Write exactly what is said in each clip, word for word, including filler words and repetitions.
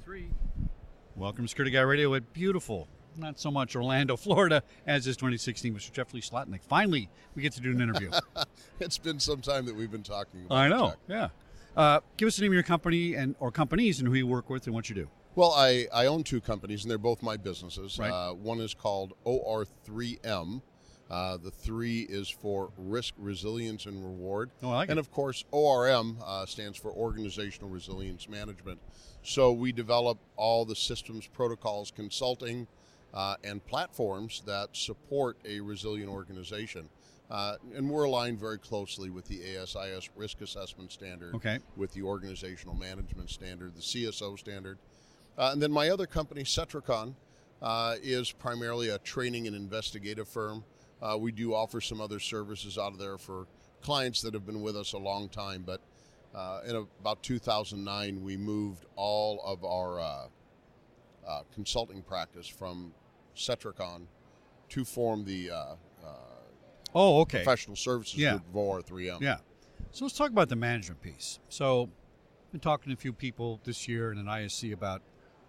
three. Welcome to Security Guy Radio at beautiful, not so much Orlando, Florida, as is twenty sixteen. Mister Jeffrey Slotnick. Finally, we get to do an interview. It's been some time that we've been talking about I know, tech. yeah. Uh, give us the name of your company and or companies and who you work with and what you do. Well, I, I own two companies, and they're both my businesses. Right. Uh, one is called O R three M. Uh, the three is for risk, resilience, and reward. Oh, I like and it. of course, O R M uh, stands for Organizational Resilience Management. So we develop all the systems, protocols, consulting, uh, and platforms that support a resilient organization. Uh, and we're aligned very closely with the A S I S Risk Assessment Standard, Okay. with the Organizational Management Standard, the C S O Standard. Uh, and then my other company, Cetricon, uh, is primarily a training and investigative firm. Uh, we do offer some other services out of there for clients that have been with us a long time. But uh, in about two thousand nine, we moved all of our uh, uh, consulting practice from Cetricon to form the uh, uh, Oh, okay. professional services Yeah. group of O R three M. Yeah. So let's talk about the management piece. So I've been talking to a few people this year in an I S C about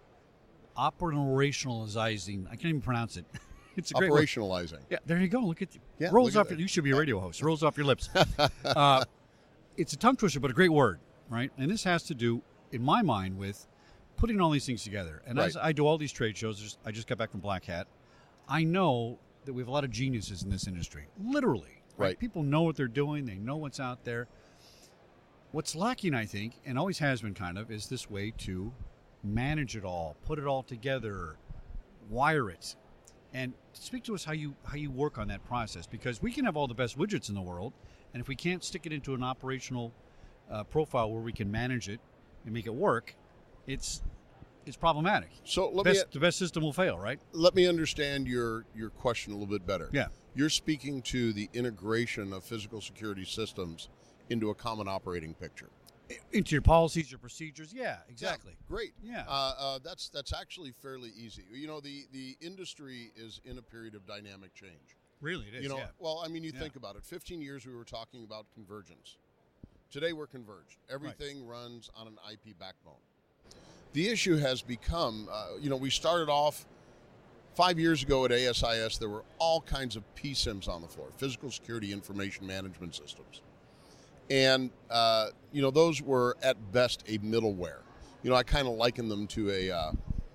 operationalizing. I can't even pronounce it. It's a great word. Operationalizing. Yeah, there you go. Look at you. Yeah, Rolls look at off. that. Your, you should be a radio host. Rolls off your lips. uh, it's a tongue twister, but a great word, right? And this has to do, in my mind, with putting all these things together. And as Right. I do all these trade shows, just, I just got back from Black Hat. I know that we have a lot of geniuses in this industry, literally. Right. People know what they're doing. They know what's out there. What's lacking, I think, and always has been kind of, is this way to manage it all, put it all together, wire it. And speak to us how you how you work on that process, because we can have all the best widgets in the world, and if we can't stick it into an operational uh, profile where we can manage it and make it work, it's it's problematic. So let Best, me the best system will fail, right? let me understand your your question a little bit better. Yeah. You're speaking to the integration of physical security systems into a common operating picture. Into your policies, your procedures. Yeah, exactly. Yeah, great. Yeah. Uh, uh, that's that's actually fairly easy. You know, the the industry is in a period of dynamic change. Really, it is. You know, yeah. well, I mean, you Yeah. think about it. fifteen years we were talking about convergence. Today we're converged. Everything runs on an I P backbone. The issue has become, uh, you know, we started off five years ago at A S I S. There were all kinds of P SIMs on the floor, physical security information management systems. And, uh, you know, those were at best a middleware. You know, I kind of liken them to a, uh,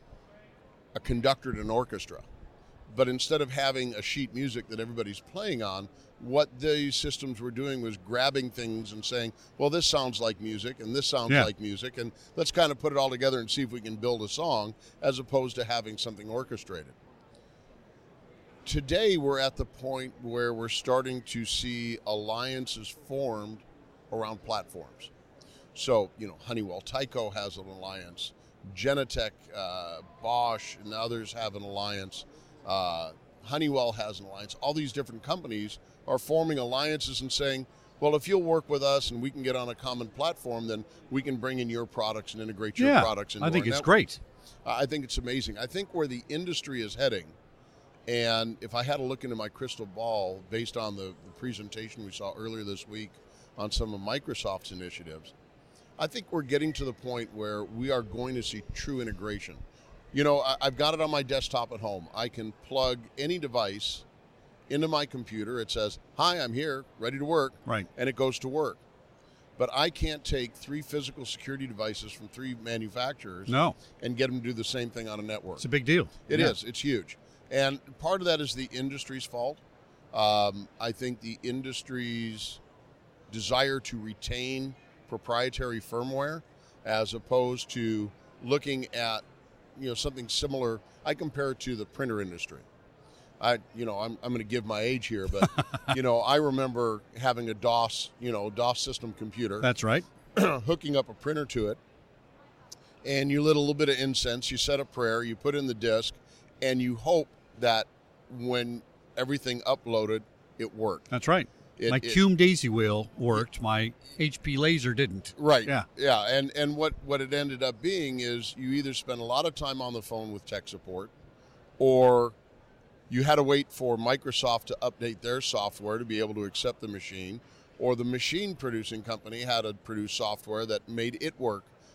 a conductor at an orchestra. But instead of having a sheet music that everybody's playing on, what these systems were doing was grabbing things and saying, well, this sounds like music and this sounds Yeah. like music, and let's kind of put it all together and see if we can build a song, as opposed to having something orchestrated. Today, we're at the point where we're starting to see alliances formed around platforms. So, you know, Honeywell Tyco has an alliance. Genetec, uh, Bosch, and others have an alliance. Uh, Honeywell has an alliance. All these different companies are forming alliances and saying, well, if you'll work with us and we can get on a common platform, then we can bring in your products and integrate your yeah, products into I think our it's network. great. Uh, I think it's amazing. I think where the industry is heading, and if I had to look into my crystal ball based on the, the presentation we saw earlier this week on some of Microsoft's initiatives, I think we're getting to the point where we are going to see true integration. You know, I, I've got it on my desktop at home. I can plug any device into my computer. It says, hi, I'm here, ready to work. Right. And it goes to work. But I can't take three physical security devices from three manufacturers No, and get them to do the same thing on a network. it's a big deal. It Yeah. is. It's huge. And part of that is the industry's fault. Um, I think the industry's desire to retain proprietary firmware as opposed to looking at, you know, something similar. I compare it to the printer industry. I, you know, I'm, I'm going to give my age here, but, you know, I remember having a DOS, you know, DOS system computer, That's right. hooking up a printer to it, and you lit a little bit of incense, you said a prayer, you put in the disk, and you hope that when everything uploaded, it worked. That's right. It- my it- Cume Daisy wheel worked. My H P Laser didn't. Right. Yeah. Yeah. And and what, what it ended up being is you either spent a lot of time on the phone with tech support, or you had to wait for Microsoft to update their software to be able to accept the machine, or the machine producing company had to produce software that made it work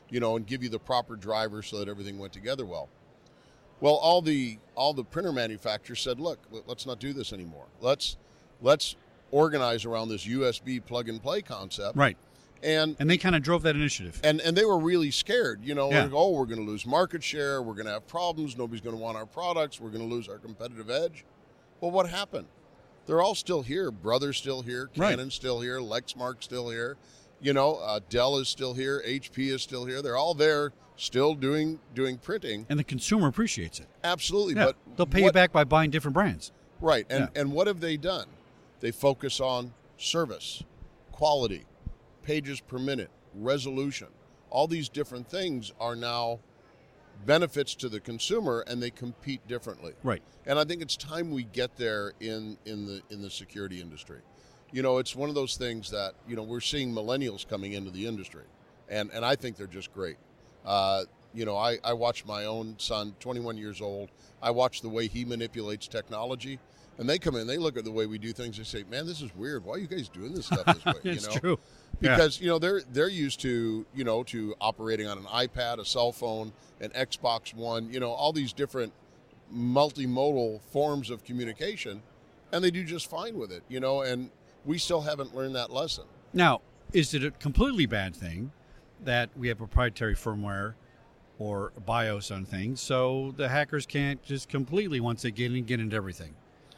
you know, and give you the proper driver so that everything went together well. Well, all the all the printer manufacturers said, look, let's not do this anymore. Let's let's organize around this U S B plug and play concept. Right. And and they kind of drove that initiative. And and they were really scared, you know, Yeah. like, oh, we're going to lose market share, we're going to have problems, nobody's going to want our products, we're going to lose our competitive edge. Well, what happened? They're all still here. Brother's still here, Right. Canon's still here, Lexmark's still here. You know, uh, Dell is still here, H P is still here. They're all there, still doing doing printing. And the consumer appreciates it. Absolutely, Yeah. but They'll pay you what- back by buying different brands. Right, and Yeah. and what have they done? They focus on service, quality, pages per minute, resolution. All these different things are now benefits to the consumer, and they compete differently. Right. And I think it's time we get there in in the in the security industry. You know, it's one of those things that, you know, we're seeing millennials coming into the industry, and and I think they're just great. Uh, you know, I, I watch my own son, twenty-one years old. I watch the way he manipulates technology, and they come in, they look at the way we do things, they say, man, this is weird. Why are you guys doing this stuff this way? It's you know? true. Yeah. Because, you know, they're they're used to, you know, to operating on an iPad, a cell phone, an Xbox One, you know, all these different multimodal forms of communication, and they do just fine with it, you know, and we still haven't learned that lesson. Now, is it a completely bad thing that we have proprietary firmware or BIOS on things, so the hackers can't just completely, once they get in, get into everything?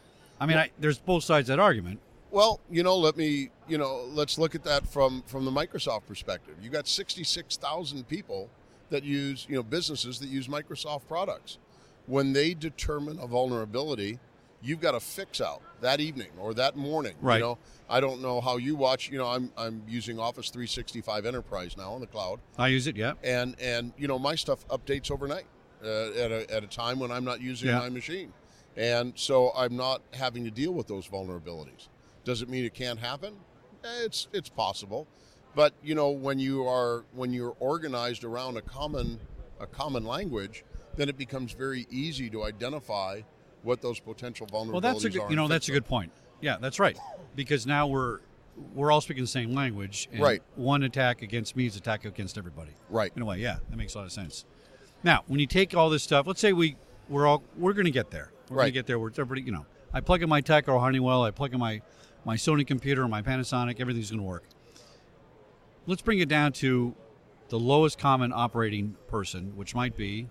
I mean, I, there's both sides of that argument. Well, you know, let me, you know, let's look at that from, from the Microsoft perspective. You got sixty-six thousand people that use, you know, businesses that use Microsoft products. When they determine a vulnerability, you've got a fix out that evening or that morning. Right. You know, I don't know how you watch, you know, I'm I'm using Office three sixty-five Enterprise now on the cloud. I use it, yeah. And, and you know, my stuff updates overnight uh, at, a, at a time when I'm not using Yeah. my machine. And so I'm not having to deal with those vulnerabilities. Does it mean it can't happen? Eh, It's it's possible, but you know when you are when you're organized around a common a common language, then it becomes very easy to identify what those potential vulnerabilities Well, that's a are. good, you and know, fix that's a them. good point. Yeah, that's right. Because now we're we're all speaking the same language, and Right. one attack against me is attack against everybody. Right. In a way, yeah, that makes a lot of sense. Now, when you take all this stuff, let's say we we're all we're going to get there. We're going Right. to get there. We're everybody, you know, I plug in my Tech or Honeywell, I plug in my my Sony computer or my Panasonic, everything's going to work. Let's bring it down to the lowest common operating person, which might be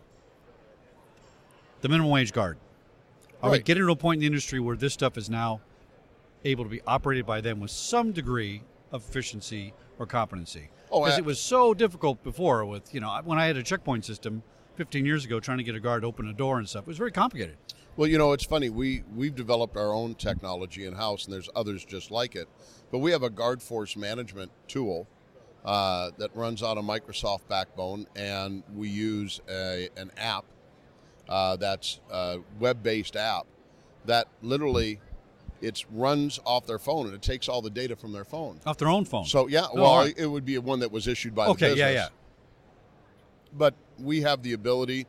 the minimum wage guard. Are we Right. getting to a point in the industry where this stuff is now able to be operated by them with some degree of efficiency or competency? Oh, Because a- it was so difficult before with, you know, when I had a checkpoint system fifteen years ago trying to get a guard to open a door and stuff, it was very complicated. Well, you know, it's funny. We, we've developed our own technology in-house, and there's others just like it. But we have a guard force management tool uh, that runs on a Microsoft backbone, and we use a, an app uh, that's a web-based app that literally it runs off their phone, and it takes all the data from their phone. Off their own phone. So, yeah, Oh, well, all right. it would be one that was issued by the Okay, business. yeah, yeah. But we have the ability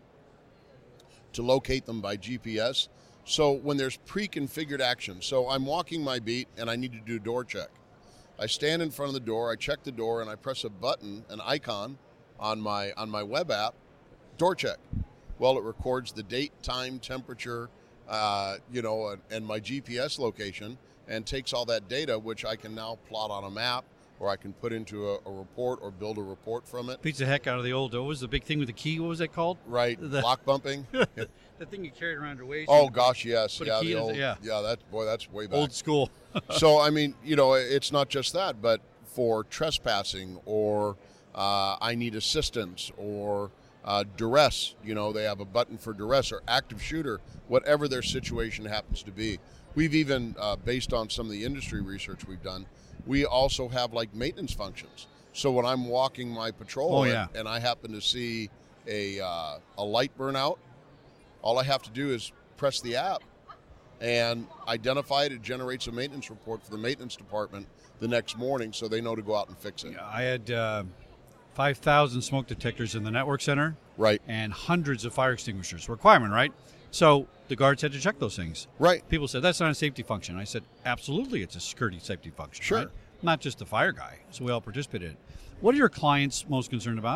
to locate them by G P S. So when there's pre-configured action, so I'm walking my beat and I need to do a door check. I stand in front of the door, I check the door, and I press a button, an icon on my on my web app, door check. Well, it records the date, time, temperature, uh, you know, and, and my G P S location, and takes all that data, which I can now plot on a map, or I can put into a, a report or build a report from it. Beats the heck out of the old, what was the big thing with the key? What was that called? Right, The- block bumping. The thing you carried around your waist. Oh gosh, yes, Put a yeah, key the in- old, yeah. yeah, that boy, that's way back. Old school. So I mean, you know, it's not just that, but for trespassing or uh, I need assistance or uh, duress, you know, they have a button for duress or active shooter, whatever their situation happens to be. We've even, uh, based on some of the industry research we've done, we also have like maintenance functions. So when I'm walking my patrol Oh, and, yeah. and I happen to see a uh, a light burn out, all I have to do is press the app and identify it. It generates a maintenance report for the maintenance department the next morning so they know to go out and fix it. I had uh, five thousand smoke detectors in the network center Right, and hundreds of fire extinguishers. Requirement, right? So the guards had to check those things. right. People said, that's not a safety function. I said, absolutely, it's a security safety function. Sure. Right? Not just the fire guy. So we all participated. What are your clients most concerned about?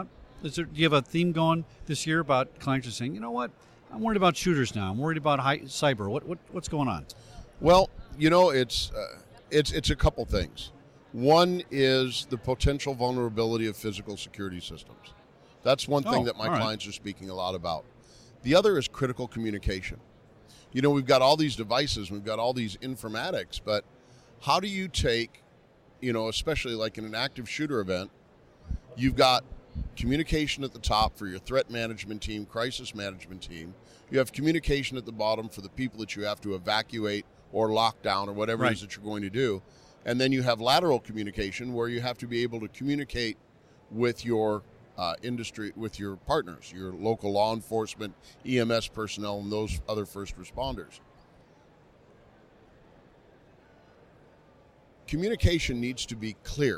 Is there, do you have a theme going this year about clients are saying, you know what, I'm worried about shooters now. I'm worried about high, cyber. What, what what's going on? Well, you know, it's uh, it's it's a couple things. One is the potential vulnerability of physical security systems. That's one thing oh, that my right. clients are speaking a lot about. The other is critical communication. You know, we've got all these devices, we've got all these informatics, but how do you take, you know, especially like in an active shooter event, you've got communication at the top for your threat management team, crisis management team. You have communication at the bottom for the people that you have to evacuate or lock down or whatever right. it is that you're going to do. And then you have lateral communication where you have to be able to communicate with your uh, industry, with your partners, your local law enforcement, E M S personnel, and those other first responders. Communication needs to be clear.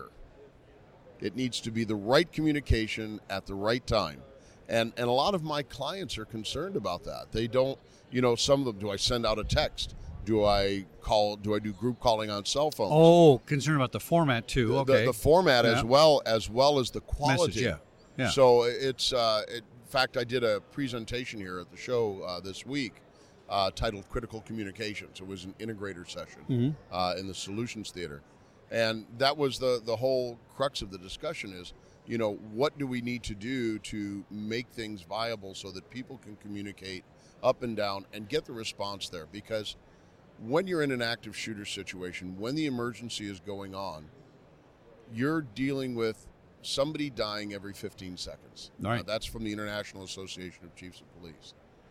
It needs to be the right communication at the right time. And and a lot of my clients are concerned about that. They don't, you know, some of them, do I send out a text? Do I call, do I do group calling on cell phones? Oh, concerned about the format too. The, Okay. the, the format yeah. as well as well as the quality. Message, yeah. Yeah. So it's, uh, it, in fact, I did a presentation here at the show uh, this week uh, titled Critical Communications. It was an integrator session mm-hmm. uh, in the Solutions Theater. And that was the, the whole crux of the discussion is, you know, what do we need to do to make things viable so that people can communicate up and down and get the response there? Because when you're in an active shooter situation, when the emergency is going on, you're dealing with somebody dying every fifteen seconds. Right. Uh, that's from the International Association of Chiefs of Police.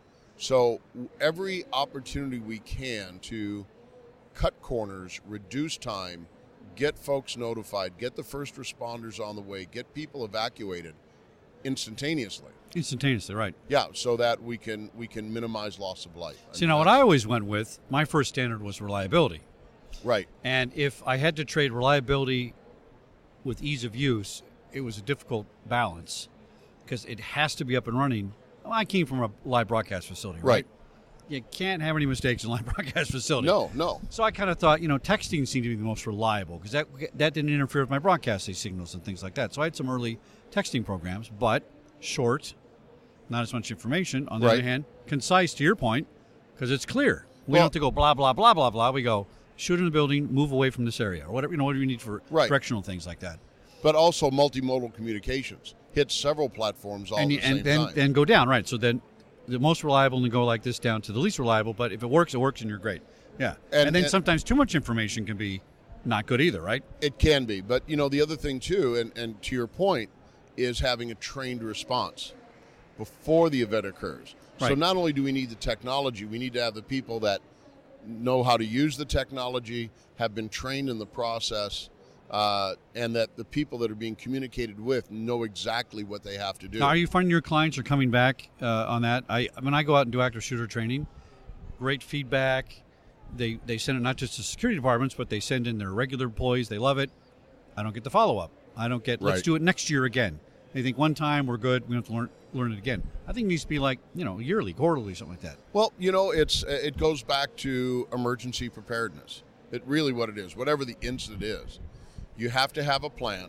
So every opportunity we can to cut corners, reduce time, get folks notified, get the first responders on the way, get people evacuated instantaneously. Instantaneously, right. Yeah, so that we can we can minimize loss of life. I See, mean, now what that's- I always went with, my first standard was reliability. Right. And if I had to trade reliability with ease of use, it was a difficult balance because it has to be up and running. Well, I came from a live broadcast facility, right? Right. You can't have any mistakes in a live broadcast facility. No, no. So I kind of thought, you know, texting seemed to be the most reliable because that that didn't interfere with my broadcasting signals and things like that. So I had some early texting programs, but short, not as much information. On the Right. other hand, concise to your point, because it's clear. We Well- don't have to go blah, blah, blah, blah, blah. We go, shoot in the building, move away from this area, or whatever, you know, whatever you need for Right. directional things like that. But also multimodal communications. Hit several platforms all and at you- the and same then, time. then go down, right. So then the most reliable and go like this down to the least reliable, but if it works, it works and you're great. Yeah. And- And, then and- sometimes too much information can be not good either, right? It can be. But, you know, the other thing, too, and, and to your point, is having a trained response before the event occurs. So Right. not only do we need the technology, we need to have the people that know how to use the technology, have been trained in the process, uh, and that the people that are being communicated with know exactly what they have to do. Now, are you finding your clients are coming back uh, on that? I when I go out and do active shooter training, great feedback. They they send it not just to security departments, but they send in their regular employees. They love it. I don't get the follow up. I don't get. Let's Right. do it next year again. They think one time we're good. We don't have to learn learn it again. I think it needs to be like you know yearly, quarterly, something like that. Well, you know, it's it goes back to emergency preparedness. It really what it is. Whatever the incident is, you have to have a plan.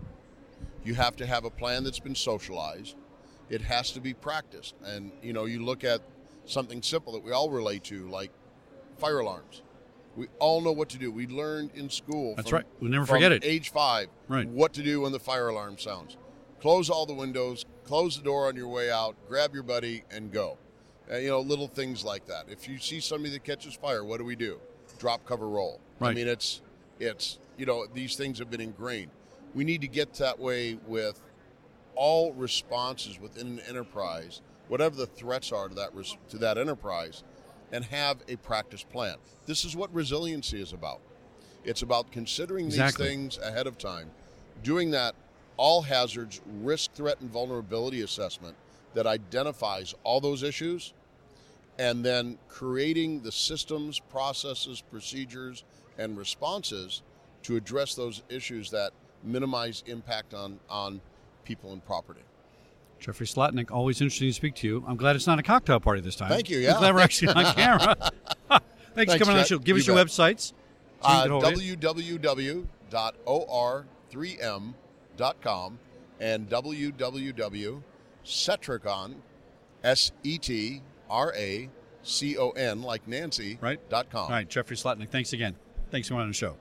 You have to have a plan that's been socialized. It has to be practiced. And, you know, you look at something simple that we all relate to, like fire alarms. We all know what to do. We learned in school. That's from- right. We'll never from forget it. Age five, Right. what to do when the fire alarm sounds. Close all the windows, close the door on your way out, grab your buddy, and go. Uh, you know, little things like that. If you see somebody that catches fire, what do we do? Drop, cover, roll. I Right. mean, it's, it's you know, these things have been ingrained. We need to get that way with all responses within an enterprise, whatever the threats are to that res- to that enterprise, and have a practice plan. This is what resiliency is about. It's about considering Exactly. these things ahead of time, doing that all hazards, risk, threat, and vulnerability assessment that identifies all those issues, and then creating the systems, processes, procedures, and responses to address those issues that minimize impact on, on people and property. Jeffrey Slotnick, always interesting to speak to you. I'm glad it's not a cocktail party this time. Thank you, I'm yeah. glad we're actually on camera. Thanks, Thanks, for coming on the Chet. show. Give You us your bet. websites. so we can Uh, get hold of you. w w w dot o r three m dot com, and w w w dot setracon, S E T R A C O N, like Nancy, Right. dot com. All right, Jeffrey Slotnick, thanks again. Thanks for coming on the show.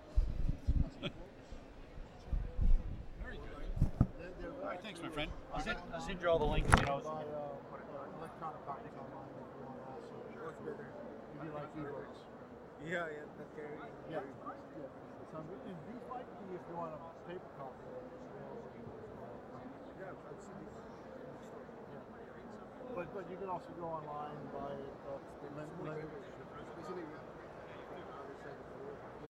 Very good. All right, thanks, my friend. I'll send, I'll send you all the links, you know. Electronic copies online if you want also. What's better? You like e-books? Yeah, yeah, that's very, yeah. yeah. So if these might be if you want a paper copy. Yeah, I've seen these. Yeah. But but you can also go online and buy it. Uh,